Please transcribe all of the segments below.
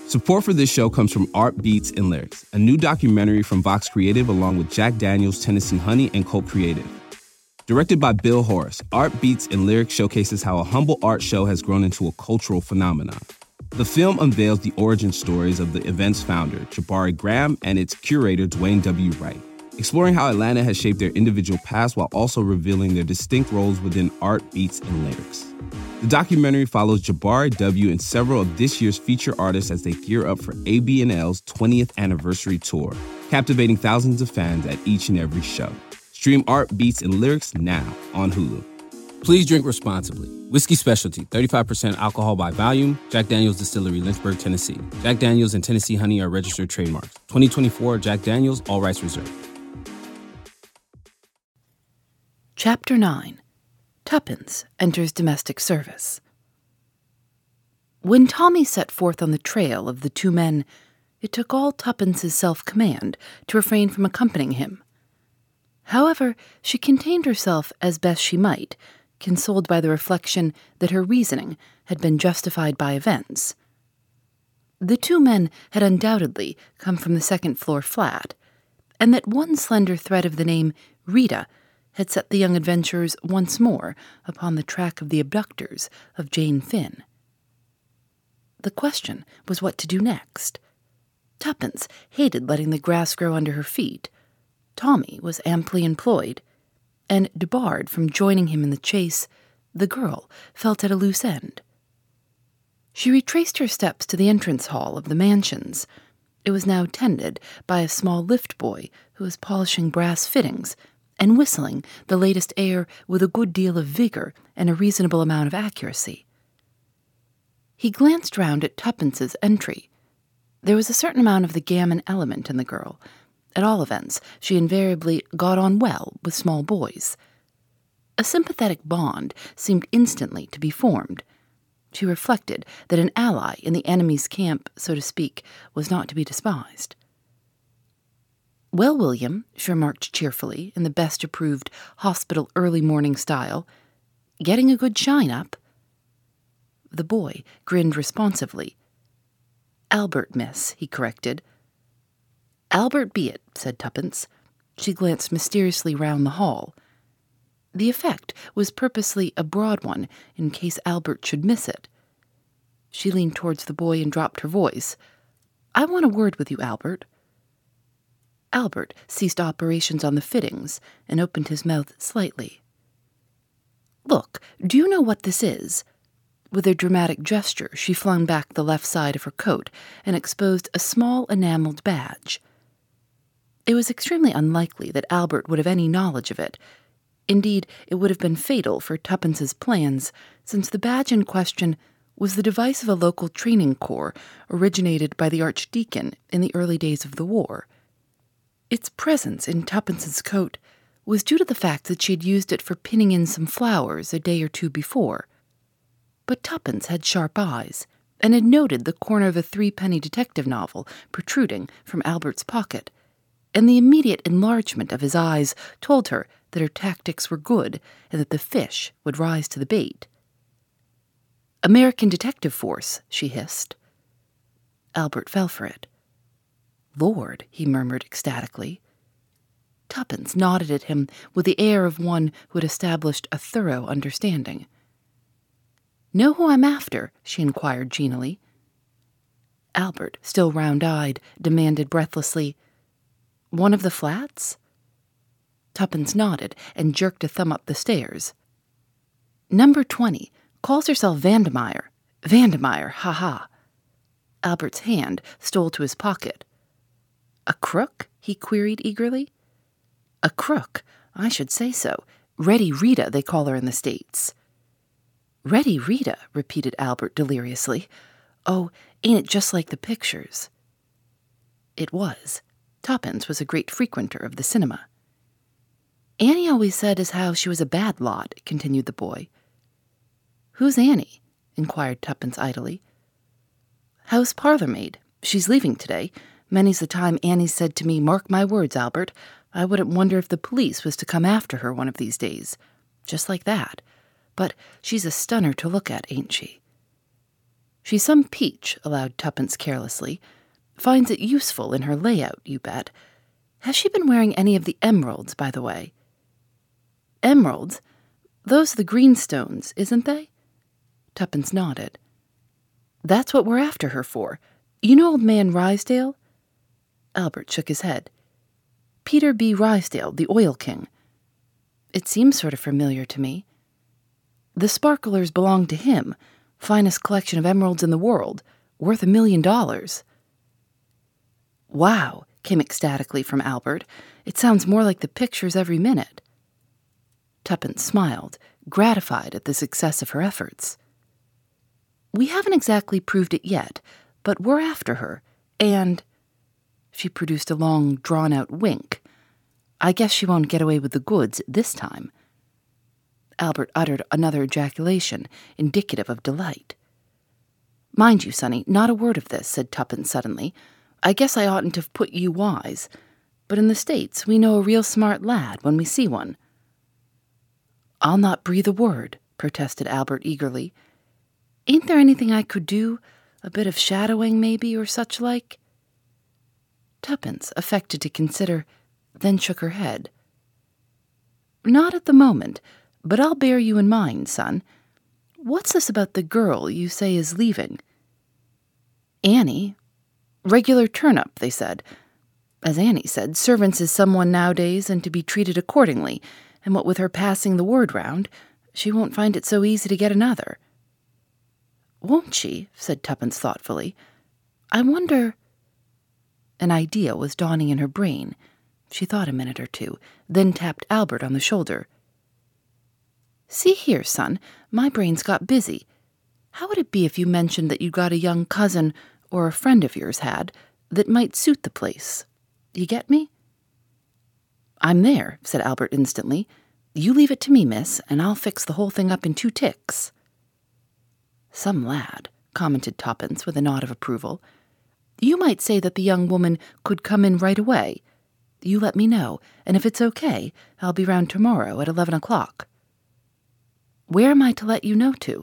Support for this show comes from Art Beats and Lyrics, a new documentary from Vox Creative along with Jack Daniels, Tennessee Honey, and Cult Creative. Directed by Bill Horace, Art Beats and Lyrics showcases how a humble art show has grown into a cultural phenomenon. The film unveils the origin stories of the event's founder, Jabari Graham, and its curator, Dwayne W. Wright, exploring how Atlanta has shaped their individual paths while also revealing their distinct roles within Art Beats and Lyrics. The documentary follows Jabari W. and several of this year's feature artists as they gear up for ABNL's 20th anniversary tour, captivating thousands of fans at each and every show. Stream Art Beats and Lyrics now on Hulu. Please drink responsibly. Whiskey Specialty, 35% alcohol by volume. Jack Daniels Distillery, Lynchburg, Tennessee. Jack Daniels and Tennessee Honey are registered trademarks. 2024 Jack Daniels, all rights reserved. Chapter 9. Tuppence enters domestic service. When Tommy set forth on the trail of the two men, it took all Tuppence's self-command to refrain from accompanying him. However, she contained herself as best she might, consoled by the reflection that her reasoning had been justified by events. The two men had undoubtedly come from the second-floor flat, and that one slender thread of the name Rita had set the young adventurers once more upon the track of the abductors of Jane Finn. The question was what to do next. Tuppence hated letting the grass grow under her feet. Tommy was amply employed, and debarred from joining him in the chase, the girl felt at a loose end. She retraced her steps to the entrance hall of the mansions. It was now tended by a small lift boy who was polishing brass fittings and whistling the latest air with a good deal of vigor and a reasonable amount of accuracy. He glanced round at Tuppence's entry. There was a certain amount of the gammon element in the girl. At all events, she invariably got on well with small boys. A sympathetic bond seemed instantly to be formed. She reflected that an ally in the enemy's camp, so to speak, was not to be despised. "Well, William," she remarked cheerfully, in the best-approved hospital early-morning style, "getting a good shine up?" The boy grinned responsively. "Albert, miss," he corrected. "Albert be it," said Tuppence. She glanced mysteriously round the hall. The effect was purposely a broad one, in case Albert should miss it. She leaned towards the boy and dropped her voice. "I want a word with you, Albert." Albert ceased operations on the fittings and opened his mouth slightly. "Look, do you know what this is?" With a dramatic gesture, she flung back the left side of her coat and exposed a small enameled badge. It was extremely unlikely that Albert would have any knowledge of it. Indeed, it would have been fatal for Tuppence's plans, since the badge in question was the device of a local training corps originated by the Archdeacon in the early days of the war. Its presence in Tuppence's coat was due to the fact that she had used it for pinning in some flowers a day or two before. But Tuppence had sharp eyes, and had noted the corner of a threepenny detective novel protruding from Albert's pocket, and the immediate enlargement of his eyes told her that her tactics were good and that the fish would rise to the bait. "American Detective Force," she hissed. Albert fell for it. "Lord," he murmured ecstatically. Tuppence nodded at him with the air of one who had established a thorough understanding. "Know who I'm after?" she inquired genially. Albert, still round-eyed, demanded breathlessly, "One of the flats?" Tuppence nodded and jerked a thumb up the stairs. "Number 20. Calls herself Vandemeyer. Vandemeyer, ha-ha." Albert's hand stole to his pocket. "A crook?" he queried eagerly. "A crook? I should say so. Ready Rita, they call her in the States." "Ready Rita," repeated Albert deliriously. "Oh, ain't it just like the pictures?" It was. Tuppence was a great frequenter of the cinema. "Annie always said as how she was a bad lot," continued the boy. "Who's Annie?" inquired Tuppence idly. "House parlour-maid. She's leaving today. Many's the time Annie's said to me, 'Mark my words, Albert, I wouldn't wonder if the police was to come after her one of these days.' Just like that. But she's a stunner to look at, ain't she?" She's some peach, allowed Tuppence carelessly. Finds it useful in her layout, you bet. Has she been wearing any of the emeralds, by the way? Emeralds? Those are the greenstones, isn't they? Tuppence nodded. That's what we're after her for. You know old man Rysdale? Albert shook his head. Peter B. Rysdale, the oil king. It seems sort of familiar to me. The sparklers belong to him, finest collection of emeralds in the world, worth $1 million. Wow, came ecstatically from Albert. It sounds more like the pictures every minute. Tuppence smiled, gratified at the success of her efforts. We haven't exactly proved it yet, but we're after her, and... She produced a long, drawn-out wink. I guess she won't get away with the goods this time. Albert uttered another ejaculation, indicative of delight. Mind you, Sonny, not a word of this, said Tuppence suddenly. I guess I oughtn't to have put you wise, but in the States we know a real smart lad when we see one. I'll not breathe a word, protested Albert eagerly. Ain't there anything I could do? A bit of shadowing, maybe, or such like? Tuppence affected to consider, then shook her head. Not at the moment, but I'll bear you in mind, son. What's this about the girl you say is leaving? Annie. Regular turn-up, they said. As Annie said, servants is someone nowadays and to be treated accordingly, and what with her passing the word round, she won't find it so easy to get another. Won't she? Said Tuppence thoughtfully. I wonder... An idea was dawning in her brain. She thought a minute or two, then tapped Albert on the shoulder. See here, son, my brain's got busy. How would it be if you mentioned that you got a young cousin, or a friend of yours had, that might suit the place? You get me? I'm there, said Albert instantly. You leave it to me, miss, and I'll fix the whole thing up in 2 ticks. Some lad, commented Tuppence with a nod of approval. You might say that the young woman could come in right away. You let me know, and if it's okay, I'll be round tomorrow at 11 o'clock. Where am I to let you know to?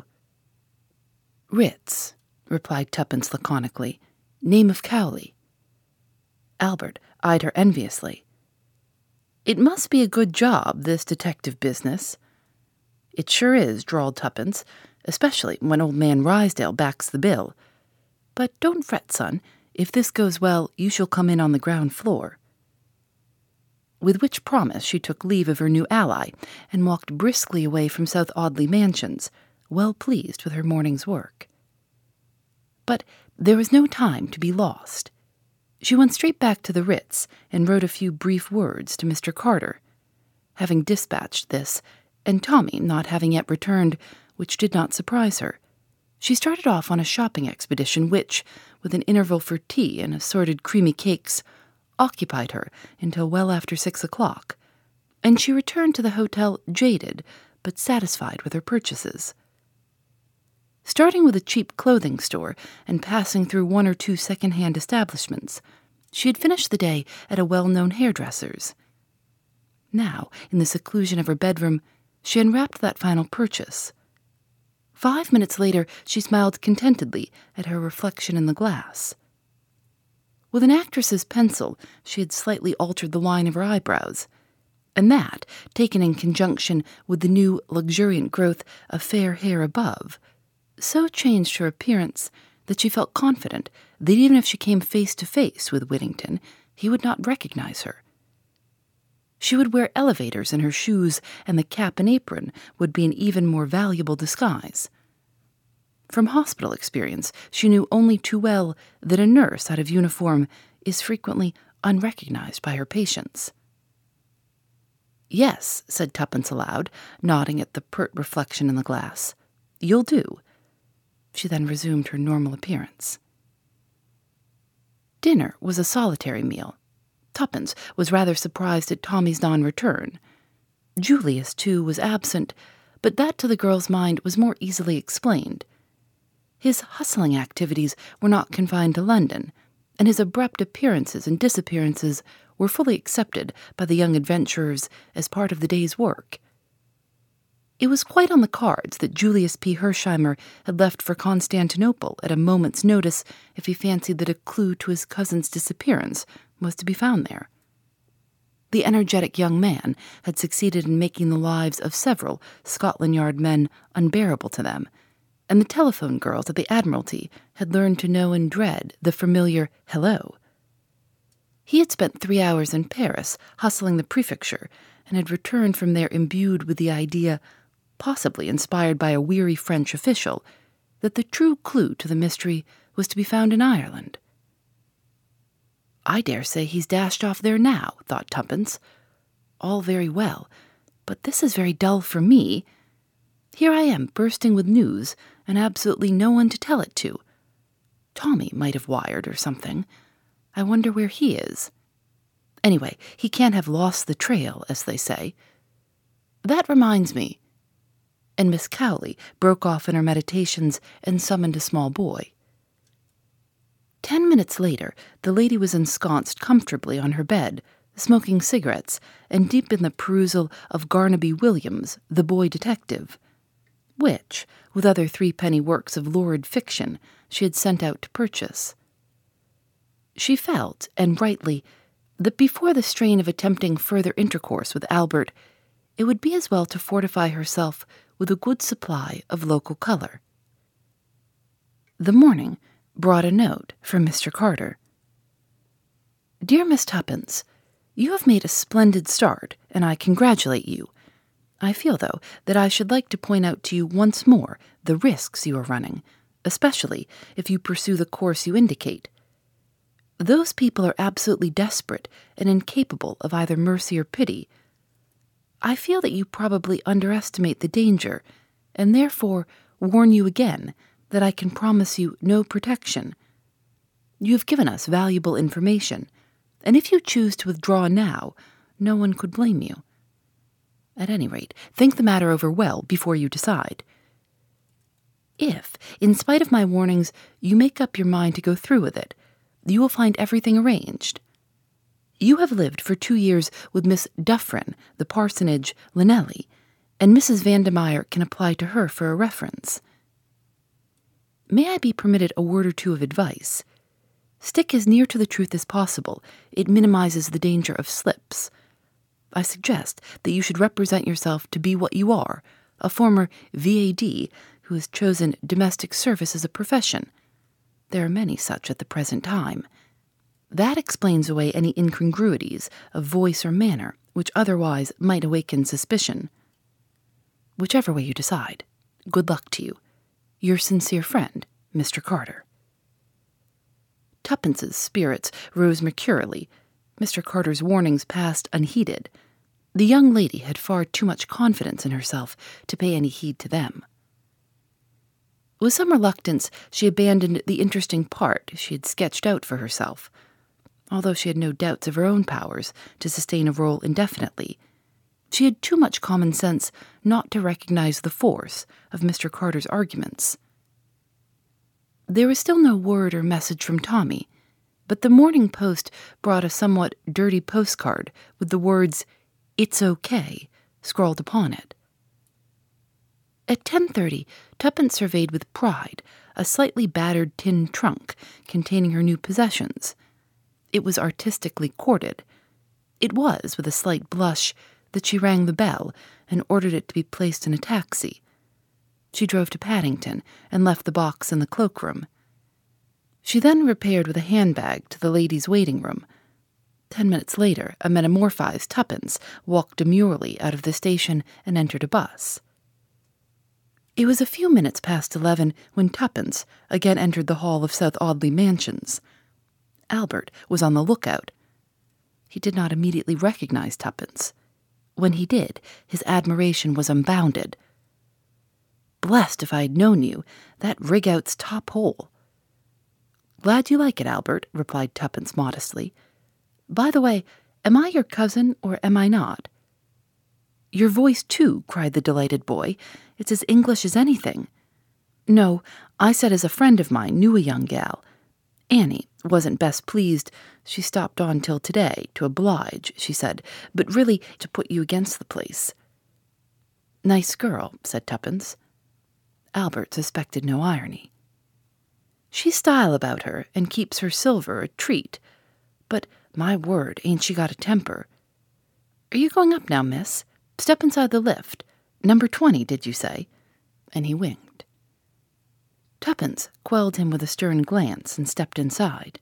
Ritz, replied Tuppence laconically. Name of Cowley. Albert eyed her enviously. It must be a good job, this detective business. It sure is, drawled Tuppence, especially when old man Rysdale backs the bill. But don't fret, son. If this goes well, you shall come in on the ground floor. With which promise she took leave of her new ally and walked briskly away from South Audley Mansions, well pleased with her morning's work. But there was no time to be lost. She went straight back to the Ritz and wrote a few brief words to Mr. Carter. Having dispatched this, and Tommy not having yet returned, which did not surprise her, she started off on a shopping expedition which, with an interval for tea and assorted creamy cakes, occupied her until well after 6 o'clock, and she returned to the hotel jaded but satisfied with her purchases. Starting with a cheap clothing store and passing through 1 or 2 second-hand establishments, she had finished the day at a well-known hairdresser's. Now, in the seclusion of her bedroom, she unwrapped that final purchase. 5 minutes later, she smiled contentedly at her reflection in the glass. With an actress's pencil, she had slightly altered the line of her eyebrows, and that, taken in conjunction with the new luxuriant growth of fair hair above, so changed her appearance that she felt confident that even if she came face to face with Whittington, he would not recognize her. She would wear elevators in her shoes, and the cap and apron would be an even more valuable disguise. From hospital experience, she knew only too well that a nurse out of uniform is frequently unrecognized by her patients. Yes, said Tuppence aloud, nodding at the pert reflection in the glass. You'll do. She then resumed her normal appearance. Dinner was a solitary meal. Tuppence was rather surprised at Tommy's non-return. Julius, too, was absent, but that to the girl's mind was more easily explained. His hustling activities were not confined to London, and his abrupt appearances and disappearances were fully accepted by the young adventurers as part of the day's work. It was quite on the cards that Julius P. Hersheimer had left for Constantinople at a moment's notice if he fancied that a clue to his cousin's disappearance was to be found there. The energetic young man had succeeded in making the lives of several Scotland Yard men unbearable to them, and the telephone girls at the Admiralty had learned to know and dread the familiar hello. He had spent 3 hours in Paris hustling the prefecture and had returned from there imbued with the idea, possibly inspired by a weary French official, that the true clue to the mystery was to be found in Ireland. I dare say he's dashed off there now, thought Tuppence. All very well, but this is very dull for me. Here I am bursting with news, and absolutely no one to tell it to. Tommy might have wired or something. I wonder where he is. Anyway, he can't have lost the trail, as they say. That reminds me. And Miss Cowley broke off in her meditations and summoned a small boy. 10 minutes later, the lady was ensconced comfortably on her bed, smoking cigarettes, and deep in the perusal of Garnaby Williams, The Boy Detective, which, with other threepenny works of lurid fiction, she had sent out to purchase. She felt, and rightly, that before the strain of attempting further intercourse with Albert, it would be as well to fortify herself with a good supply of local color. The morning brought a note from Mr. Carter. Dear Miss Tuppence, you have made a splendid start, and I congratulate you. I feel, though, that I should like to point out to you once more the risks you are running, especially if you pursue the course you indicate. Those people are absolutely desperate and incapable of either mercy or pity. I feel that you probably underestimate the danger, and therefore warn you again that I can promise you no protection. You have given us valuable information, and if you choose to withdraw now, no one could blame you. At any rate, think the matter over well before you decide. If, in spite of my warnings, you make up your mind to go through with it, you will find everything arranged. You have lived for 2 years with Miss Dufferin, the parsonage, Llanelly, and Mrs. Vandemeyer can apply to her for a reference. May I be permitted a word or two of advice? Stick as near to the truth as possible. It minimizes the danger of slips. I suggest that you should represent yourself to be what you are, a former VAD who has chosen domestic service as a profession. There are many such at the present time. That explains away any incongruities of voice or manner which otherwise might awaken suspicion. Whichever way you decide, good luck to you. Your sincere friend, Mr. Carter. Tuppence's spirits rose mercurially. Mr. Carter's warnings passed unheeded. The young lady had far too much confidence in herself to pay any heed to them. With some reluctance, she abandoned the interesting part she had sketched out for herself. Although she had no doubts of her own powers to sustain a role indefinitely, she had too much common sense not to recognize the force of Mr. Carter's arguments. There was still no word or message from Tommy, but the Morning Post brought a somewhat dirty postcard with the words, "It's okay," scrawled upon it. At 10:30, Tuppence surveyed with pride a slightly battered tin trunk containing her new possessions. It was artistically corded. It was, with a slight blush, that she rang the bell and ordered it to be placed in a taxi. She drove to Paddington and left the box in the cloakroom. She then repaired with a handbag to the ladies' waiting room. 10 minutes later, a metamorphized Tuppence walked demurely out of the station and entered a bus. It was a few minutes past 11 when Tuppence again entered the hall of South Audley Mansions. Albert was on the lookout. He did not immediately recognize Tuppence. When he did, his admiration was unbounded. "Blessed if I had known you, that rig-out's top hole." "Glad you like it, Albert," replied Tuppence modestly. "By the way, am I your cousin or am I not?" "Your voice, too," cried the delighted boy. "It's as English as anything." "No, I said as a friend of mine knew a young gal. Annie wasn't best pleased. She stopped on till today, to oblige, she said, but really to put you against the place." Nice girl, said Tuppence. Albert suspected no irony. She's style about her, and keeps her silver a treat. But, my word, ain't she got a temper. Are you going up now, miss? Step inside the lift. Number 20, did you say? And he winked. Tuppence quelled him with a stern glance and stepped inside.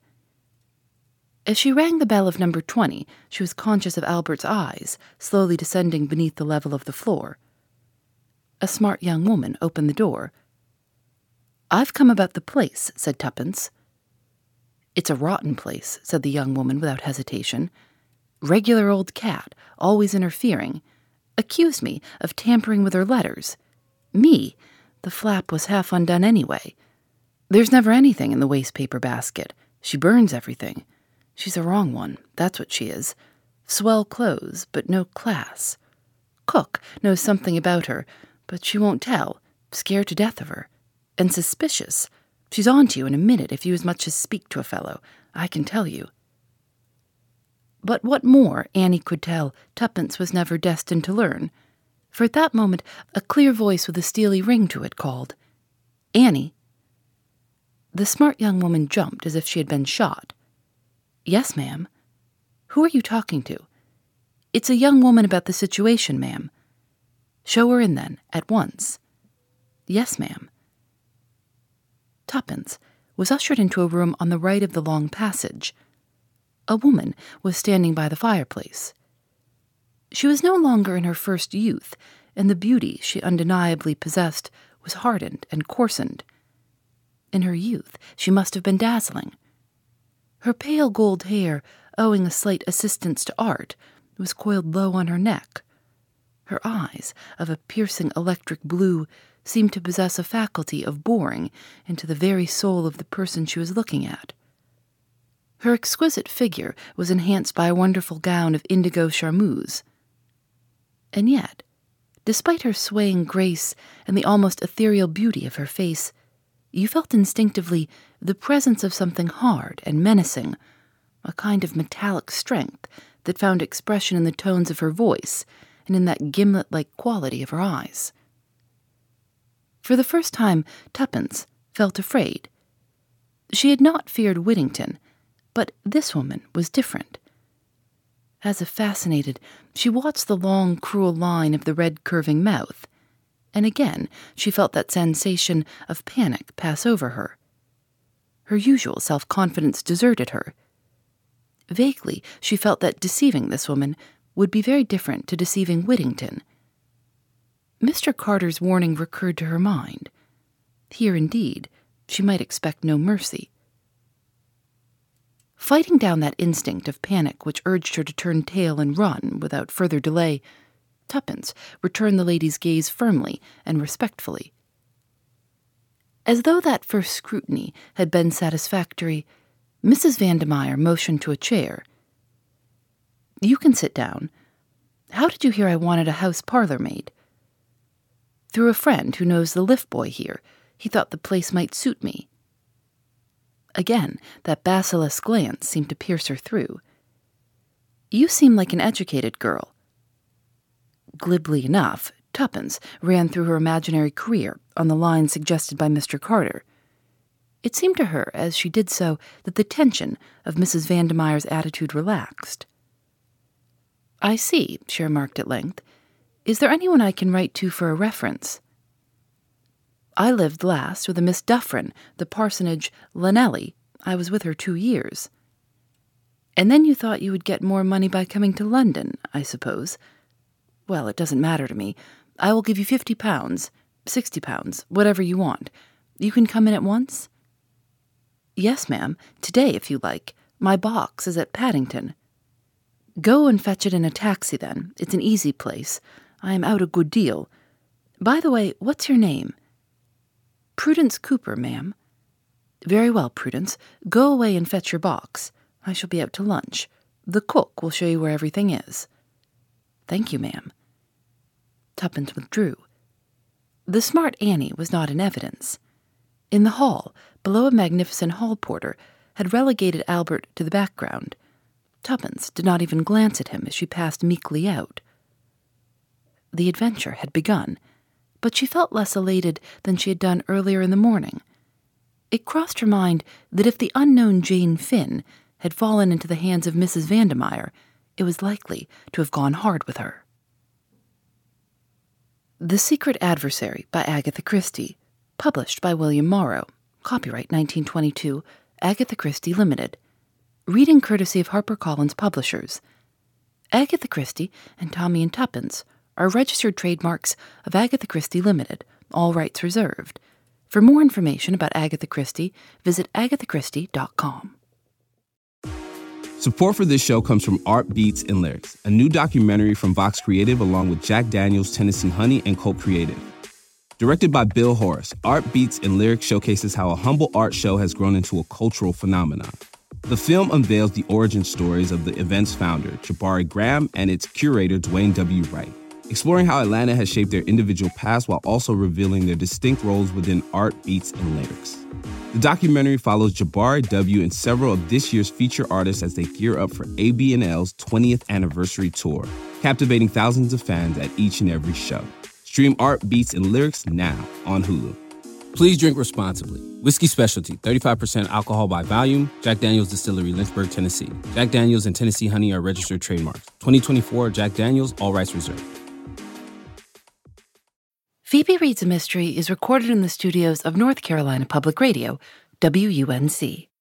As she rang the bell of number 20, she was conscious of Albert's eyes, slowly descending beneath the level of the floor. A smart young woman opened the door. I've come about the place, said Tuppence. It's a rotten place, said the young woman without hesitation. Regular old cat, always interfering. Accused me of tampering with her letters. Me? The flap was half undone anyway. There's never anything in the wastepaper basket. She burns everything. She's a wrong one, that's what she is. Swell clothes, but no class. Cook knows something about her, but she won't tell. Scared to death of her. And suspicious. She's on to you in a minute if you as much as speak to a fellow, I can tell you. But what more Annie could tell, Tuppence was never destined to learn. For at that moment a clear voice with a steely ring to it called, Annie. The smart young woman jumped as if she had been shot. Yes, ma'am. Who are you talking to? It's a young woman about the situation, ma'am. Show her in, then, at once. Yes, ma'am. Tuppence was ushered into a room on the right of the long passage. A woman was standing by the fireplace. She was no longer in her first youth, and the beauty she undeniably possessed was hardened and coarsened. In her youth she must have been dazzling. Her pale gold hair, owing a slight assistance to art, was coiled low on her neck. Her eyes, of a piercing electric blue, seemed to possess a faculty of boring into the very soul of the person she was looking at. Her exquisite figure was enhanced by a wonderful gown of indigo charmeuse. And yet, despite her swaying grace and the almost ethereal beauty of her face, you felt instinctively the presence of something hard and menacing, a kind of metallic strength that found expression in the tones of her voice and in that gimlet-like quality of her eyes. For the first time, Tuppence felt afraid. She had not feared Whittington, but this woman was different. As if fascinated, she watched the long, cruel line of the red curving mouth, and again she felt that sensation of panic pass over her. Her usual self-confidence deserted her. Vaguely, she felt that deceiving this woman would be very different to deceiving Whittington. Mr. Carter's warning recurred to her mind. Here, indeed, she might expect no mercy. Fighting down that instinct of panic which urged her to turn tail and run without further delay, Tuppence returned the lady's gaze firmly and respectfully. As though that first scrutiny had been satisfactory, Mrs. Vandemeyer motioned to a chair. You can sit down. How did you hear I wanted a house parlor maid? Through a friend who knows the lift boy here. He thought the place might suit me. Again, that basilisk glance seemed to pierce her through. You seem like an educated girl. Glibly enough, Tuppence ran through her imaginary career on the lines suggested by Mr. Carter. It seemed to her, as she did so, that the tension of Mrs. Vandemeyer's attitude relaxed. I see, she remarked at length. Is there anyone I can write to for a reference? I lived last with a Miss Dufferin, the parsonage Llanelly. I was with her 2 years. And then you thought you would get more money by coming to London, I suppose. Well, it doesn't matter to me. I will give you £50, £60, whatever you want. You can come in at once? Yes, ma'am, today if you like. My box is at Paddington. Go and fetch it in a taxi, then. It's an easy place. I am out a good deal. By the way, what's your name? Prudence Cooper, ma'am. Very well, Prudence. Go away and fetch your box. I shall be out to lunch. The cook will show you where everything is. Thank you, ma'am. Tuppence withdrew. The smart Annie was not in evidence. In the hall, below a magnificent hall porter, had relegated Albert to the background. Tuppence did not even glance at him as she passed meekly out. The adventure had begun, but she felt less elated than she had done earlier in the morning. It crossed her mind that if the unknown Jane Finn had fallen into the hands of Mrs. Vandemeyer, it was likely to have gone hard with her. The Secret Adversary by Agatha Christie, published by William Morrow, copyright 1922, Agatha Christie Limited. Reading courtesy of HarperCollins Publishers. Agatha Christie and Tommy and Tuppence are registered trademarks of Agatha Christie Limited, all rights reserved. For more information about Agatha Christie, visit agathachristie.com. Support for this show comes from Art Beats and Lyrics, a new documentary from Vox Creative along with Jack Daniels, Tennessee Honey, and Colt Creative. Directed by Bill Horace, Art Beats and Lyrics showcases how a humble art show has grown into a cultural phenomenon. The film unveils the origin stories of the event's founder, Jabari Graham, and its curator, Dwayne W. Wright, exploring how Atlanta has shaped their individual paths while also revealing their distinct roles within art, beats, and lyrics. The documentary follows Jabari W. and several of this year's feature artists as they gear up for AB&L's 20th anniversary tour, captivating thousands of fans at each and every show. Stream Art, Beats, and Lyrics now on Hulu. Please drink responsibly. Whiskey Specialty, 35% alcohol by volume. Jack Daniel's Distillery, Lynchburg, Tennessee. Jack Daniel's and Tennessee Honey are registered trademarks. 2024 Jack Daniel's, all rights reserved. Phoebe Reads a Mystery is recorded in the studios of North Carolina Public Radio, WUNC.